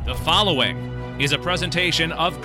The following is a presentation of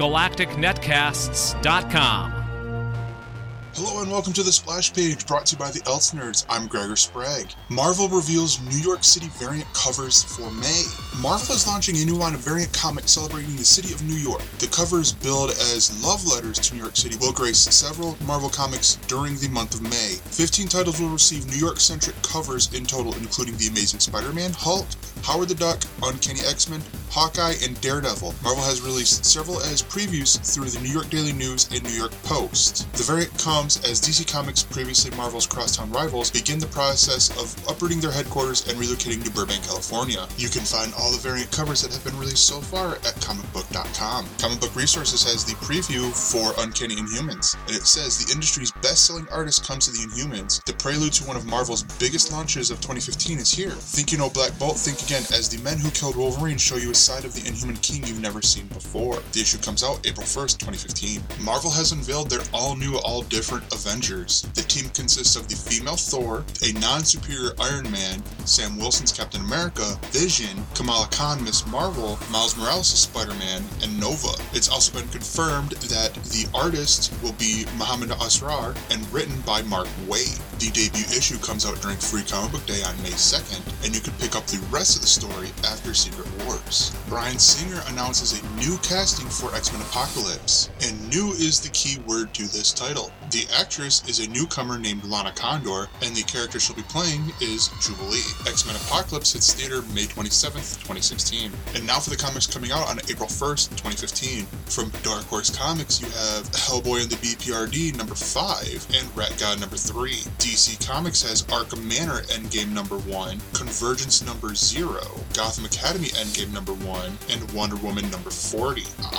GalacticNetcasts.com. Hello and welcome to the Splash Page, brought to you by the Elts Nerds. I'm Gregor Sprague. Marvel reveals New York City variant covers for May. Marvel is launching a new line of variant comics celebrating the city of New York. The covers, billed as love letters to New York City, will grace several Marvel comics during the month of May. 15 titles will receive New York-centric covers in total, including The Amazing Spider-Man, Hulk, Howard the Duck, Uncanny X-Men, Hawkeye, and Daredevil. Marvel has released several as previews through the New York Daily News and New York Post. The variant comes as DC Comics, previously Marvel's crosstown rivals, begin the process of uprooting their headquarters and relocating to Burbank, California. You can find all the variant covers that have been released so far at comicbook.com. Comic Book Resources has the preview for Uncanny Inhumans, and it says the industry's best-selling artist comes to the Inhumans. The prelude to one of Marvel's biggest launches of 2015 is here. Think you know Black Bolt? Think again, as the men who killed Wolverine show you a side of the Inhuman King you've never seen before. The issue comes out April 1st, 2015. Marvel has unveiled their all-new, all-different Avengers. The team consists of the female Thor, a non-superior Iron Man, Sam Wilson's Captain America, Vision, Kamala Khan, Ms. Marvel, Miles Morales' Spider-Man, and Nova. It's also been confirmed that the artist will be Mohammed Asrar and written by Mark Waid. The debut issue comes out during Free Comic Book Day on May 2nd, and you can pick up the rest of the story after Secret Wars. Bryan Singer announces a new casting for X-Men Apocalypse, and new is the key word to this title. The actress is a newcomer named Lana Condor, and the character she'll be playing is Jubilee. X-Men Apocalypse hits theater May 27th, 2016. And now for the comics coming out on April 1st, 2015. From Dark Horse Comics, you have Hellboy and the BPRD number 5 and Rat God number 3. DC Comics has Arkham Manor Endgame number 1, Convergence number 0, Gotham Academy Endgame number 1, and Wonder Woman number 40.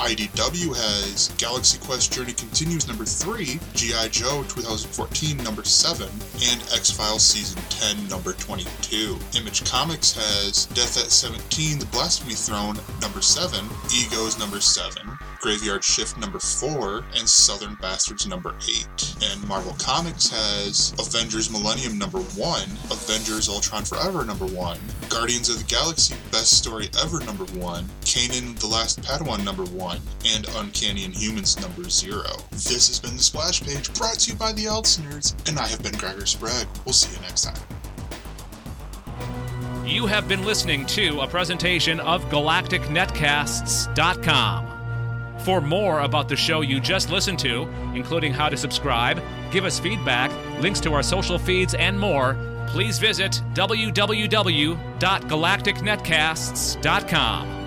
IDW has Galaxy Quest Journey Continues number 3, G.I. Joe 2014 number 7, and X-Files Season 10 number 22. Image Comics has Death at 17, The Blasphemy Throne number 7, Egos number 7, Graveyard Shift number 4, and Southern Bastards number 8. And Marvel Comics has Avengers Millennium number 1, Avengers Ultron Forever number 1, Guardians of the Galaxy Best Story Ever number 1, Kanan the Last Padawan number 1, and Uncanny Inhumans number 0. This has been the Splash Page, brought to you by the Elts Nerds, and I have been Gregor Sprague. We'll see you next time. You have been listening to a presentation of GalacticNetcasts.com. For more about the show you just listened to, including how to subscribe, give us feedback, links to our social feeds, and more, please visit www.galacticnetcasts.com.